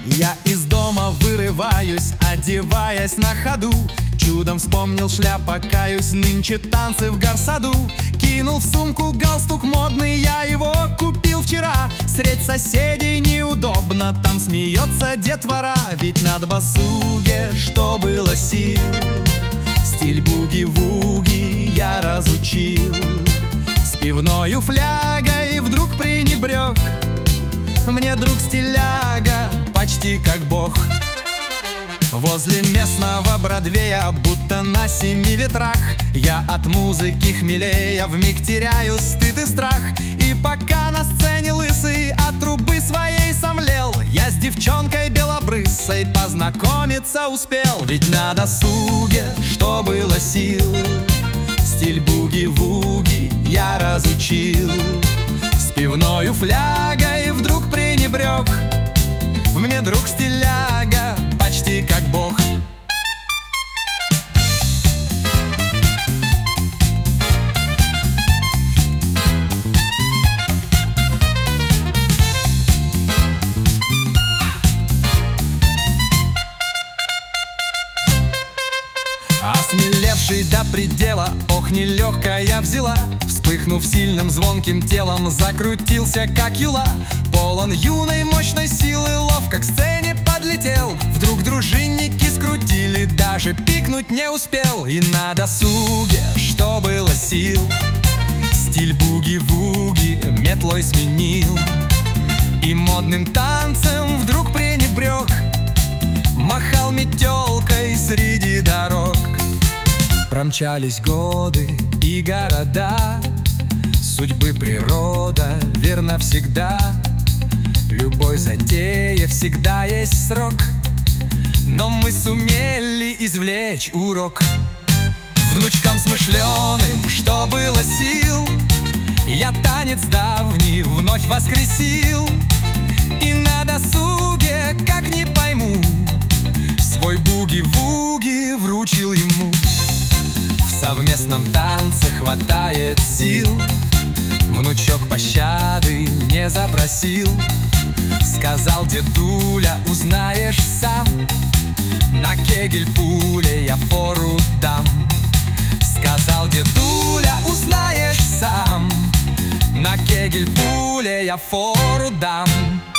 Я из дома вырываюсь, одеваясь на ходу. Чудом вспомнил шляпа, каюсь, нынче танцы в горсаду. Кинул в сумку галстук модный, я его купил вчера. Средь соседей неудобно, там смеется детвора. Ведь на досуге, что было сил, стиль буги-вуги я разучил. С пивною флягой вдруг пренебрег мне друг стиляга, почти как бог. Возле местного Бродвея, будто на 7 ветрах, я от музыки хмелея вмиг теряю стыд и страх. И пока на сцене лысый от трубы своей сомлел, я с девчонкой белобрысой познакомиться успел. Ведь на досуге, что было сил, стиль буги-вуги я разучил. С пивною флягой вдруг пренебрег мне друг стиляга, почти как бог. Осмелевший до предела, ох, нелегкая взяла. Вспыхнув сильным звонким телом, закрутился как юла. Полон юной мощной силы, ловко к сцене подлетел. Вдруг дружинники скрутили, даже пикнуть не успел. И на досуге, что было сил, стиль буги-вуги метлой сменил. И модным танцем вдруг пренебрег, махал метелкой среди дорог. Промчались годы и города, судьбы природа верна всегда. Любой затее всегда есть срок, но мы сумели извлечь урок. Внучкам смышленым, что было сил, я танец давний вновь воскресил. И на досуге, как не пойму, свой буги-вуги вручил ему. В совместном танце хватает сил, внучок пощады не запросил. Сказал дедуля, узнаешь сам, на кегель пуле я фору дам. Сказал дедуля, узнаешь сам, на кегель пуле я фору дам.